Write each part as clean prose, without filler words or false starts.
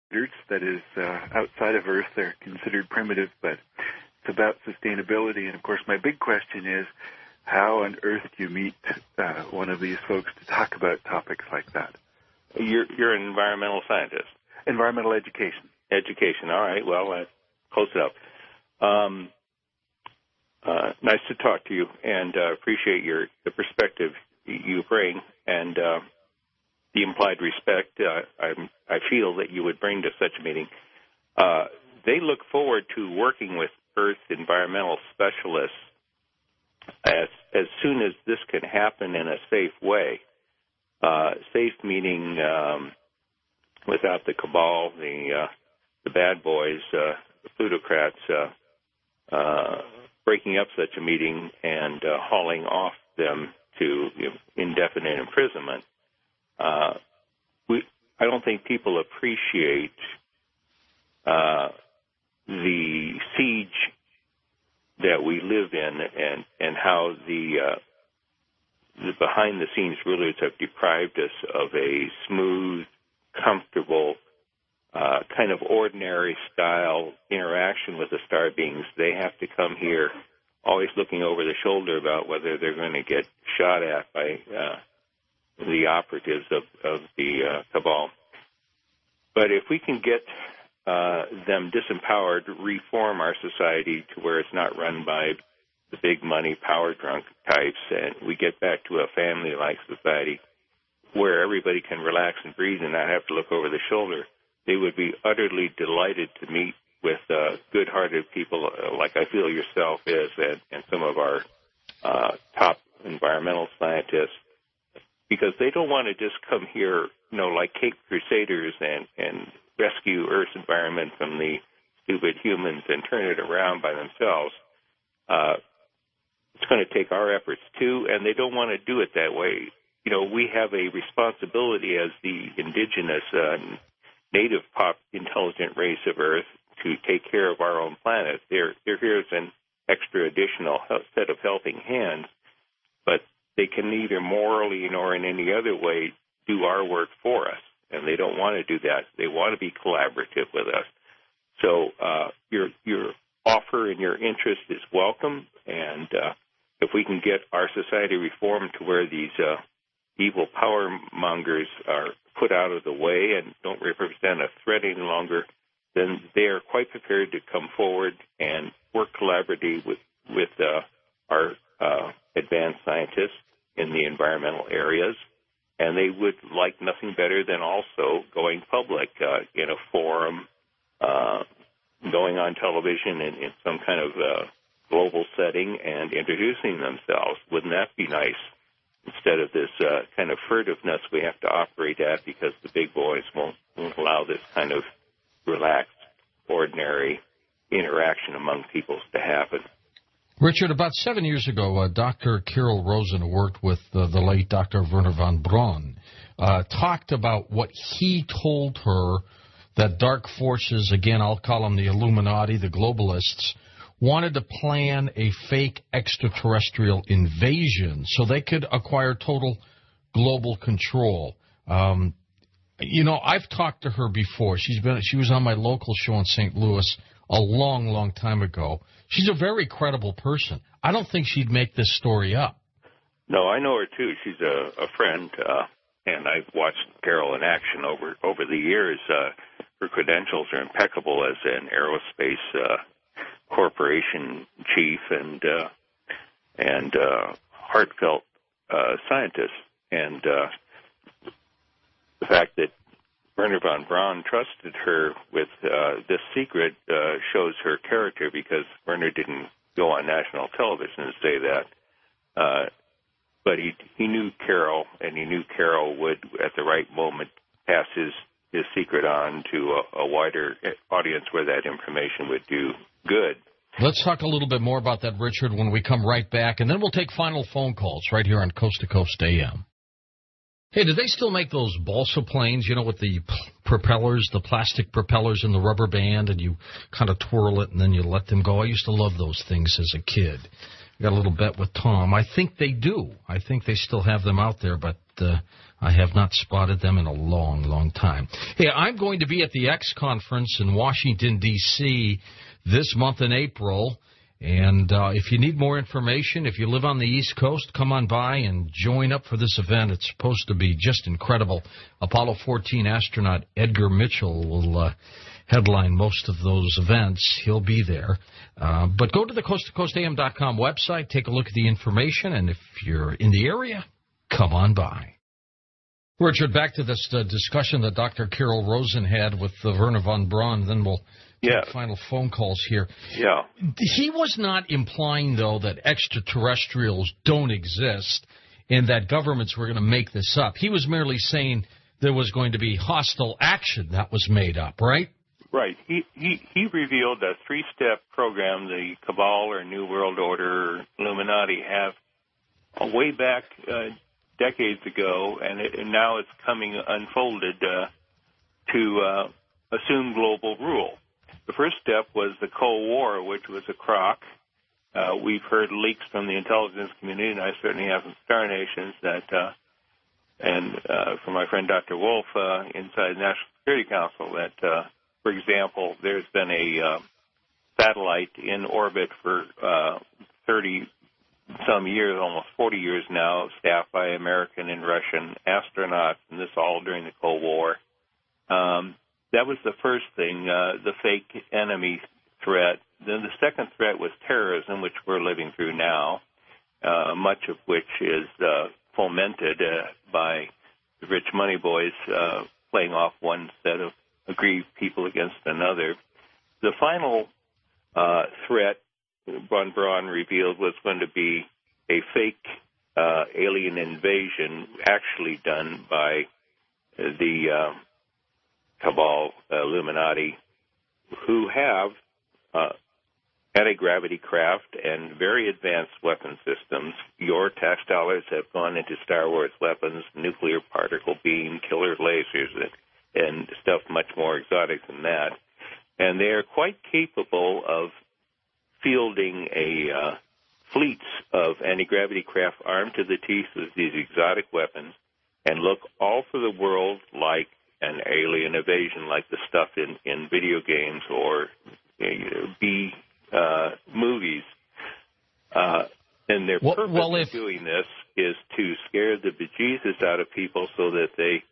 standards, that is, outside of Earth, they're considered primitive, but it's about sustainability. And, of course, my big question is, how on earth do you meet one of these folks to talk about topics like that? You're an environmental scientist. Environmental education. Education. All right. Well, close it up. Nice to talk to you, and appreciate the perspective you bring, and the implied respect I feel that you would bring to such a meeting. They look forward to working with Earth environmental specialists as soon as this can happen in a safe way. Safe meaning without the cabal, the bad boys, the plutocrats breaking up such a meeting and hauling off them to indefinite imprisonment. I don't think people appreciate the siege that we live in, and how the behind-the-scenes rulers have deprived us of a smooth, comfortable, kind of ordinary-style interaction with the star beings. They have to come here always looking over the shoulder about whether they're going to get shot at by the operatives of the cabal. But if we can get them disempowered, reform our society to where it's not run by the big money, power drunk types, and we get back to a family-like society where everybody can relax and breathe and not have to look over the shoulder, they would be utterly delighted to meet with good-hearted people like I feel yourself is, and some of our top environmental scientists, because they don't want to just come here, like Cape Crusaders and rescue Earth's environment from the stupid humans and turn it around by themselves. It's going to take our efforts, too, and they don't want to do it that way. We have a responsibility as the indigenous native intelligent race of Earth to take care of our own planet. They're here as an extra additional set of helping hands, but they can neither morally nor in any other way do our work for us, and they don't want to do that. They want to be collaborative with us. So your offer and your interest is welcome, and if we can get our society reformed to where these evil power mongers are put out of the way and don't represent a threat any longer, then they are quite prepared to come forward and work collaboratively with our advanced scientists in the environmental areas. And they would like nothing better than also going public in a forum, going on television in some kind of global setting and introducing themselves. Wouldn't that be nice? Instead of this kind of furtiveness we have to operate at because the big boys won't allow this kind of relaxed, ordinary interaction among peoples to happen. Richard, about 7 years ago, Dr. Carol Rosen, who worked with the late Dr. Wernher von Braun, talked about what he told her that dark forces, again, I'll call them the Illuminati, the globalists, wanted to plan a fake extraterrestrial invasion so they could acquire total global control. I've talked to her before. She was on my local show in St. Louis a long, long time ago. She's a very credible person. I don't think she'd make this story up. No, I know her, too. She's a friend, and I've watched Carol in action over the years. Her credentials are impeccable as an aerospace corporation chief and heartfelt scientist. And the fact that Wernher von Braun trusted her with this secret shows her character, because Wernher didn't go on national television to say that. But he knew Carol, and he knew Carol would, at the right moment, pass his secret on to a wider audience where that information would do good. Let's talk a little bit more about that, Richard, when we come right back, and then we'll take final phone calls right here on Coast to Coast AM. Hey, do they still make those balsa planes, with the propellers, the plastic propellers and the rubber band, and you kind of twirl it and then you let them go? I used to love those things as a kid. I got a little bet with Tom. I think they do. I think they still have them out there, but I have not spotted them in a long, long time. Hey, I'm going to be at the X Conference in Washington, D.C. this month in April. And if you need more information, if you live on the East Coast, come on by and join up for this event. It's supposed to be just incredible. Apollo 14 astronaut Edgar Mitchell will headline most of those events. He'll be there. But go to the coasttocoastam.com website, take a look at the information, and if you're in the area, come on by. Richard, back to this discussion that Dr. Carol Rosen had with Werner von Braun, then we'll take final phone calls here. Yeah. He was not implying, though, that extraterrestrials don't exist and that governments were going to make this up. He was merely saying there was going to be hostile action that was made up, right? Right. He revealed a three-step program the Cabal or New World Order or Illuminati have way back decades ago, and now it's coming unfolded to assume global rule. The first step was the Cold War, which was a crock. We've heard leaks from the intelligence community, and I certainly have from Star Nations that, and from my friend Dr. Wolf inside the National Security Council, that, for example, there's been a satellite in orbit for 30-some years, almost 40 years now, staffed by American and Russian astronauts, and this all during the Cold War. That was the first thing, the fake enemy threat. Then the second threat was terrorism, which we're living through now, much of which is fomented by the rich money boys playing off one set of aggrieved people against another. The final threat von Braun revealed was going to be a fake alien invasion actually done by the Cabal Illuminati, who have anti-gravity craft and very advanced weapon systems. Your tax dollars have gone into Star Wars weapons, nuclear particle beam, killer lasers, and stuff much more exotic than that. And they are quite capable of fielding fleets of anti-gravity craft armed to the teeth with these exotic weapons and look all for the world like an alien invasion, like the stuff in video games or B movies. And their purpose of doing this is to scare the bejesus out of people so that they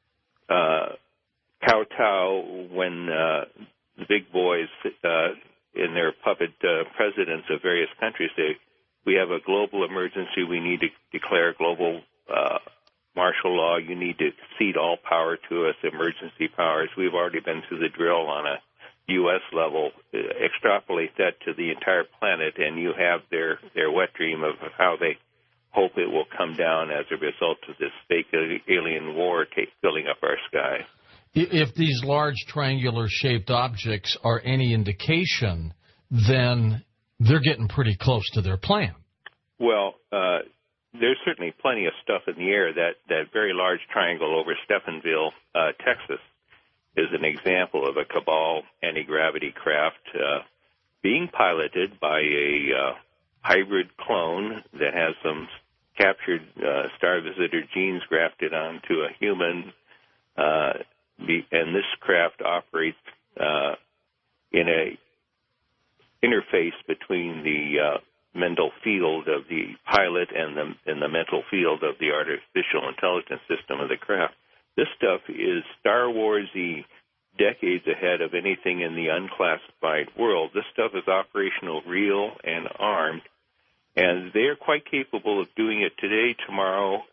kowtow when the big boys in their puppet presidents of various countries say, we have a global emergency, we need to declare global martial law, you need to cede all power to us, emergency powers. We've already been through the drill on a U.S. level. Extrapolate that to the entire planet, and you have their wet dream of how they hope it will come down as a result of this fake alien war filling up our sky. If these large triangular-shaped objects are any indication, then they're getting pretty close to their plan. Well, there's certainly plenty of stuff in the air. That very large triangle over Stephenville, Texas, is an example of a Cabal anti-gravity craft being piloted by a hybrid clone that has some captured star visitor genes grafted onto a human. And this craft operates in a interface between the mental field of the pilot and the mental field of the artificial intelligence system of the craft. This stuff is Star Wars-y, decades ahead of anything in the unclassified world. This stuff is operational, real, and armed, and they're quite capable of doing it today, tomorrow,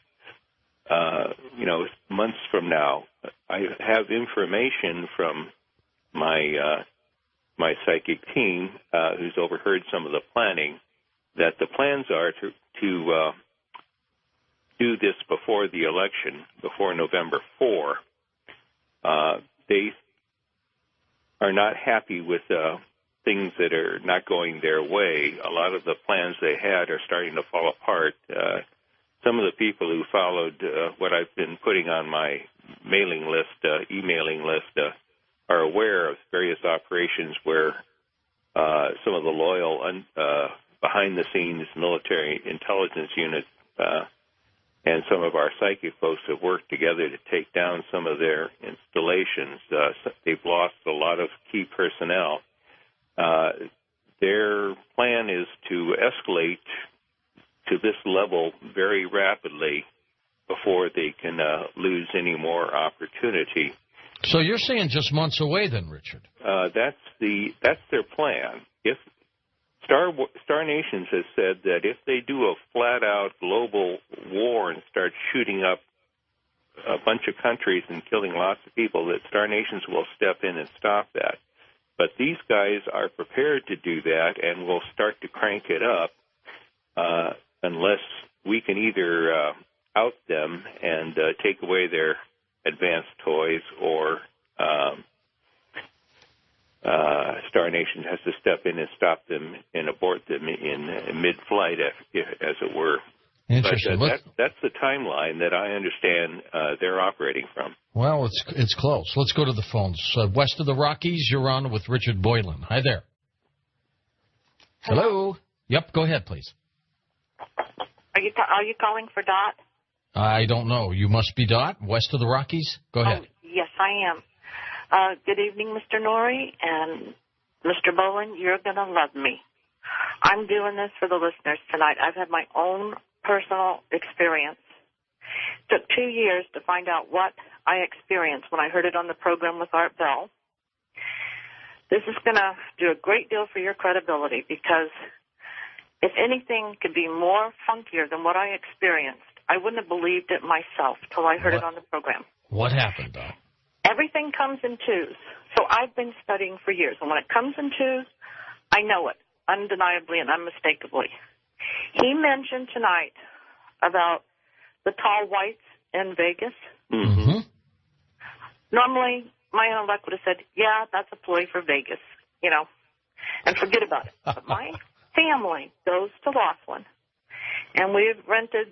months from now. I have information from my psychic team, who's overheard some of the planning, that the plans are to do this before the election, before November 4. They are not happy with things that are not going their way. A lot of the plans they had are starting to fall apart. Some of the people who followed what I've been putting on my mailing list, emailing list, are aware of various operations where some of the loyal, behind-the-scenes military intelligence units and some of our psychic folks have worked together to take down some of their installations. They've lost a lot of key personnel. Their plan is to escalate to this level very rapidly before they can lose any more opportunity. So you're saying just months away then, Richard? That's their plan. If Star Nations has said that if they do a flat-out global war and start shooting up a bunch of countries and killing lots of people, that Star Nations will step in and stop that. But these guys are prepared to do that and will start to crank it up unless we can either out them and take away their advanced toys, or Star Nation has to step in and stop them and abort them in mid-flight, as it were. Interesting. But that's the timeline that I understand they're operating from. Well, it's close. Let's go to the phones. West of the Rockies, you're on with Richard Boylan. Hi there. Hello. Yep, go ahead, please. Are you calling for Dot? I don't know. You must be Dot, west of the Rockies. Go ahead. Oh, yes, I am. Good evening, Mr. Norrie and Mr. Bowen. You're going to love me. I'm doing this for the listeners tonight. I've had my own personal experience. It took 2 years to find out what I experienced when I heard it on the program with Art Bell. This is going to do a great deal for your credibility, because if anything could be more funkier than what I experienced, I wouldn't have believed it myself till I heard it on the program. What happened, though? Everything comes in twos. So I've been studying for years, and when it comes in twos, I know it undeniably and unmistakably. He mentioned tonight about the tall whites in Vegas. Mm-hmm. Normally, my intellect would have said, yeah, that's a ploy for Vegas, and forget about it. But my family goes to Laughlin, and we've rented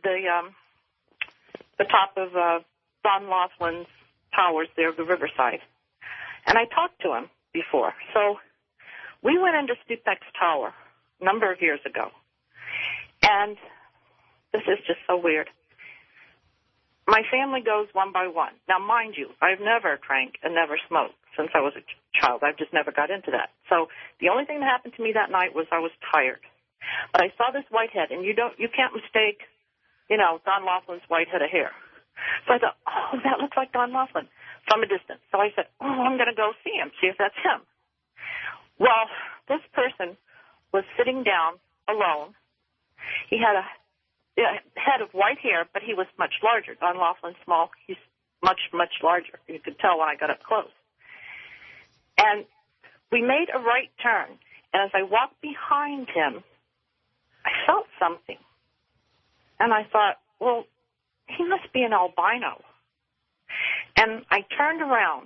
the top of Don Laughlin's towers there, the Riverside. And I talked to him before. So we went into Stupek's Tower a number of years ago. And this is just so weird. My family goes one by one. Now, mind you, I've never drank and never smoked since I was a child. I've just never got into that. So the only thing that happened to me that night was I was tired. But I saw this white head, and you can't mistake, Don Laughlin's white head of hair. So I thought, oh, that looks like Don Laughlin from a distance. So I said, oh, I'm going to go see him, see if that's him. Well, this person was sitting down alone. He had a head of white hair, but he was much larger. Don Laughlin's small. He's much, much larger. You could tell when I got up close. And we made a right turn. And as I walked behind him, I felt something. And I thought, well, he must be an albino. And I turned around,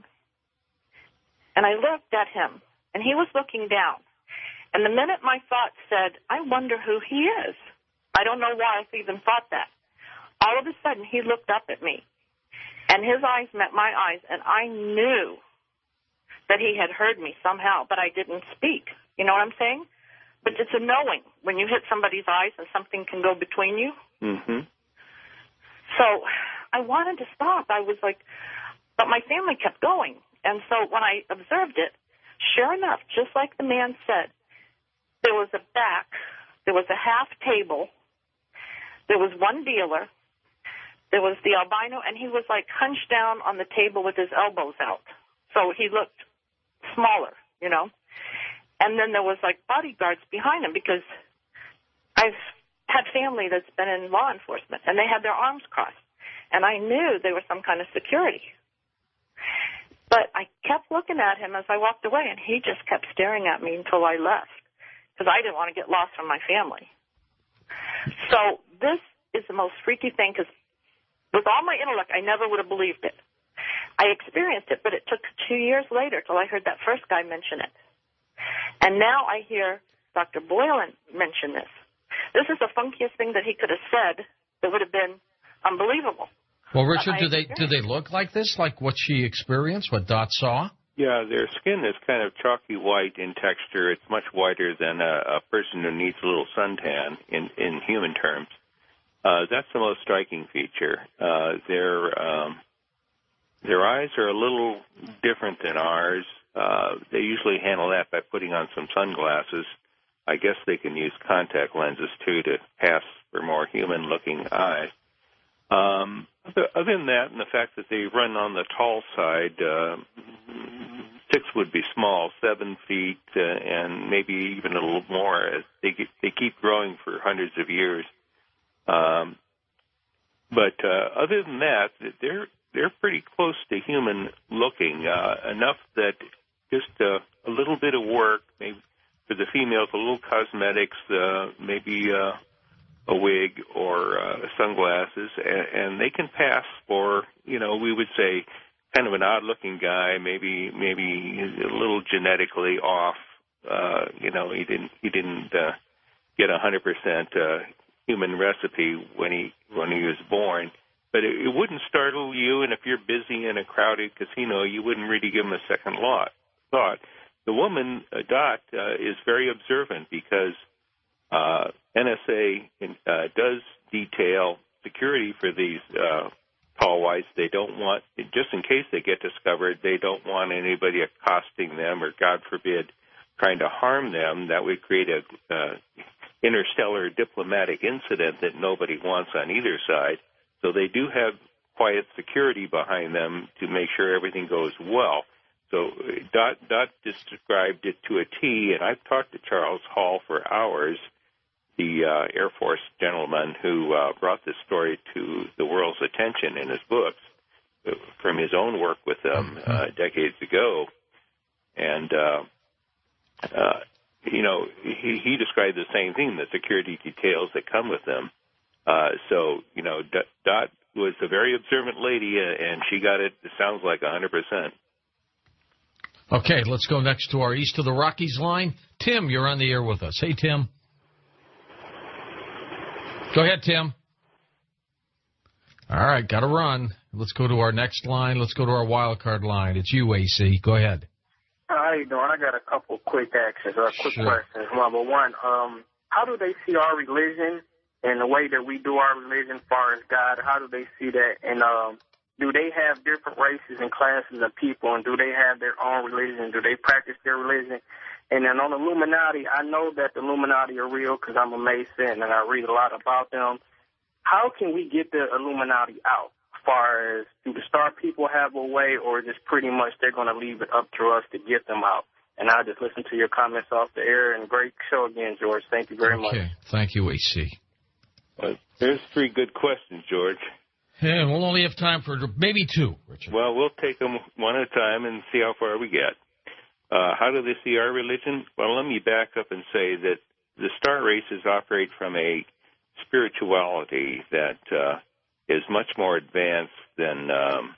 and I looked at him, and he was looking down. And the minute my thought said, I wonder who he is. I don't know why I even thought that. All of a sudden, he looked up at me, and his eyes met my eyes, and I knew that he had heard me somehow, but I didn't speak. You know what I'm saying? But it's a knowing when you hit somebody's eyes and something can go between you. Mm-hmm. So I wanted to stop. I was like, but my family kept going. And so when I observed it, sure enough, just like the man said, there was a back, there was a half table, there was one dealer, there was the albino, and he was like hunched down on the table with his elbows out. So he looked smaller, And then there was like bodyguards behind him, because I've had family that's been in law enforcement, and they had their arms crossed. And I knew they were some kind of security. But I kept looking at him as I walked away, and he just kept staring at me until I left, because I didn't want to get lost from my family. So this is the most freaky thing, because with all my intellect, I never would have believed it. I experienced it, but it took 2 years later till I heard that first guy mention it. And now I hear Dr. Boylan mention this. This is the funkiest thing that he could have said that would have been unbelievable. Well, Richard, do they look like this, like what she experienced, what Dot saw? Yeah, their skin is kind of chalky white in texture. It's much whiter than a person who needs a little suntan in human terms. That's the most striking feature. Their eyes are a little different than ours. They usually handle that by putting on some sunglasses. I guess they can use contact lenses, too, to pass for more human-looking eyes. Other than that, and the fact that they run on the tall side, 6 would be small, 7 feet, and maybe even a little more. As they keep growing for hundreds of years. But other than that, they're pretty close to human looking, enough that just a little bit of work, maybe for the females, a little cosmetics, maybe a wig or sunglasses, and they can pass for, we would say, kind of an odd-looking guy, maybe a little genetically off. He didn't get 100% human recipe when he was born. But it wouldn't startle you, and if you're busy in a crowded casino, you wouldn't really give him a second thought. The woman, Dot, is very observant because NSA does detail security for these tall whites. They don't want, just in case they get discovered, they don't want anybody accosting them or, God forbid, trying to harm them. That would create a interstellar diplomatic incident that nobody wants on either side. So they do have quiet security behind them to make sure everything goes well. So Dot described it to a T, and I've talked to Charles Hall for hours, the Air Force gentleman who brought this story to the world's attention in his books from his own work with them decades ago. And, he described the same thing, the security details that come with them. Dot was a very observant lady, and she got it sounds like 100%. Okay, let's go next to our East of the Rockies line. Tim, you're on the air with us. Hey, Tim. Go ahead, Tim. All right, got to run. Let's go to our next line. Let's go to our wild card line. It's you, AC. Go ahead. How you doing? I got a couple quick questions. Number one, how do they see our religion and the way that we do our religion as far as God? How do they see that? And do they have different races and classes of people, and do they have their own religion? Do they practice their religion? And then on Illuminati, I know that the Illuminati are real because I'm a Mason and I read a lot about them. How can we get the Illuminati out? As far as, do the star people have a way, or just pretty much they're going to leave it up to us to get them out? And I'll just listen to your comments off the air. And great show again, George. Thank you very much. Okay. Thank you, AC. Well, there's 3 good questions, George. And we'll only have time for maybe 2, Richard. Well, we'll take them one at a time and see how far we get. How do they see our religion? Well, let me back up and say that the star races operate from a spirituality that is much more advanced than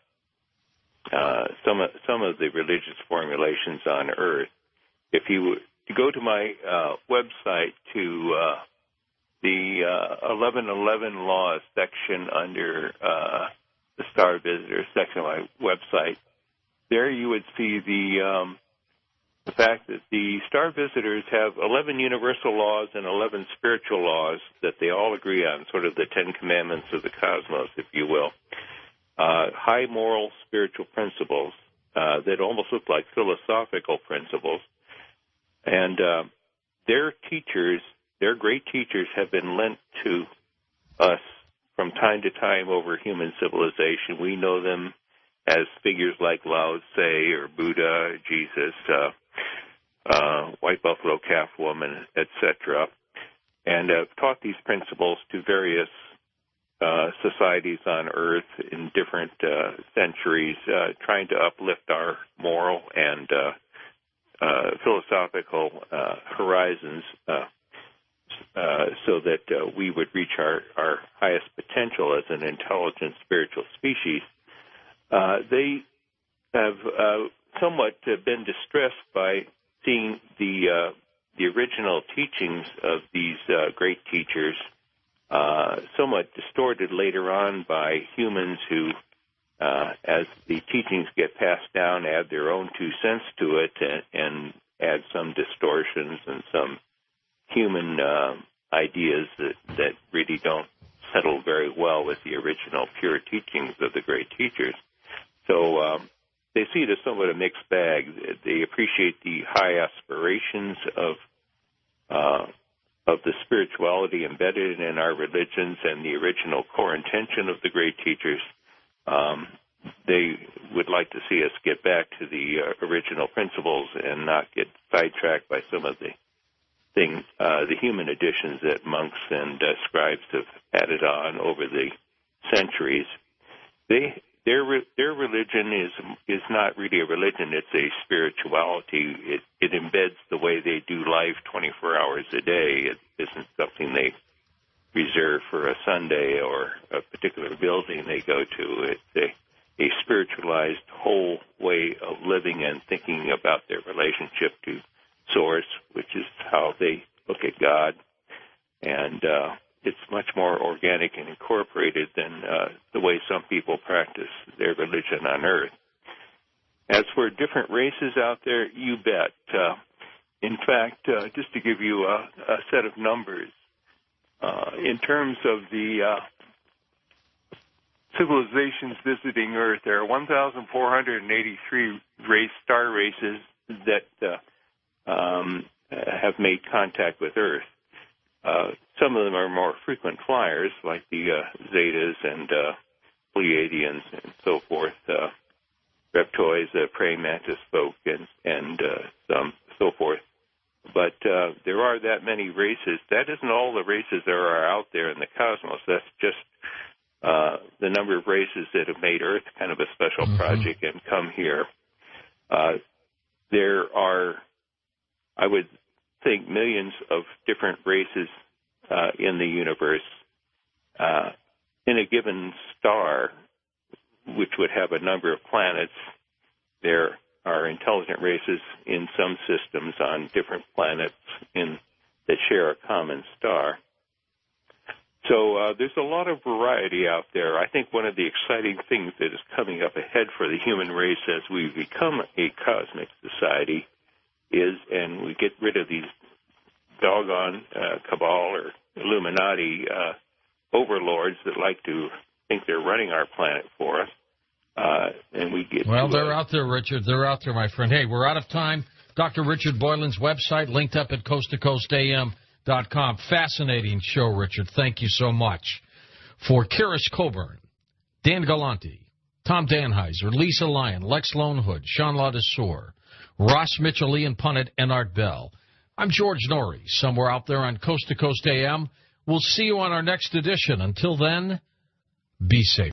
some of the religious formulations on Earth. If you go to my website to the 1111 Laws section under the Star Visitor section of my website, there you would see the fact that the Star Visitors have 11 universal laws and 11 spiritual laws that they all agree on, sort of the 10 commandments of the cosmos, if you will. High moral spiritual principles that almost look like philosophical principles. And their teachers, their great teachers, have been lent to us from time to time over human civilization. We know them as figures like Lao Tse or Buddha, Jesus, White Buffalo Calf Woman, etc., and have taught these principles to various societies on Earth in different centuries, trying to uplift our moral and philosophical horizons so that we would reach our highest potential as an intelligent spiritual species. They have somewhat been distressed by seeing the original teachings of these great teachers somewhat distorted later on by humans who, as the teachings get passed down, add their own 2 cents to it and add some distortions and some human ideas that really don't settled very well with the original pure teachings of the great teachers. So they see it as somewhat a mixed bag. They appreciate the high aspirations of the spirituality embedded in our religions and the original core intention of the great teachers. They would like to see us get back to the original principles and not get sidetracked by some of the things, the human additions that monks and scribes have added on over the centuries. Their religion is not really a religion; it's a spirituality. It embeds the way they do life 24 hours a day. It isn't something they reserve for a Sunday or a particular building they go to. It's a spiritualized whole way of living and thinking about their relationship to Source, which is how they look at God. And it's much more organic and incorporated than the way some people practice their religion on Earth. As for different races out there, you bet. In fact, just to give you a set of numbers, in terms of the civilizations visiting Earth, there are 1,483 star races that have made contact with Earth. Some of them are more frequent flyers, like the Zetas and Pleiadians and so forth, Reptoids, praying mantis folk, and some so forth. But there are that many races. That isn't all the races there are out there in the cosmos. That's just the number of races that have made Earth kind of a special project and come here. There are, I would think, millions of different races in the universe. In a given star, which would have a number of planets, there are intelligent races in some systems on different planets that share a common star. So there's a lot of variety out there. I think one of the exciting things that is coming up ahead for the human race as we become a cosmic society is, and we get rid of these doggone cabal or Illuminati overlords that like to think they're running our planet for us. And we get they're out there, Richard. They're out there, my friend. Hey, we're out of time. Dr. Richard Boylan's website, linked up at coasttocoastam.com. Fascinating show, Richard. Thank you so much. For Karis Coburn, Dan Galante, Tom Danheiser, Lisa Lyon, Lex Lonehood, Sean Ladesseur, Ross Mitchell, Ian Punnett, and Art Bell. I'm George Norrie, somewhere out there on Coast to Coast AM. We'll see you on our next edition. Until then, be safe.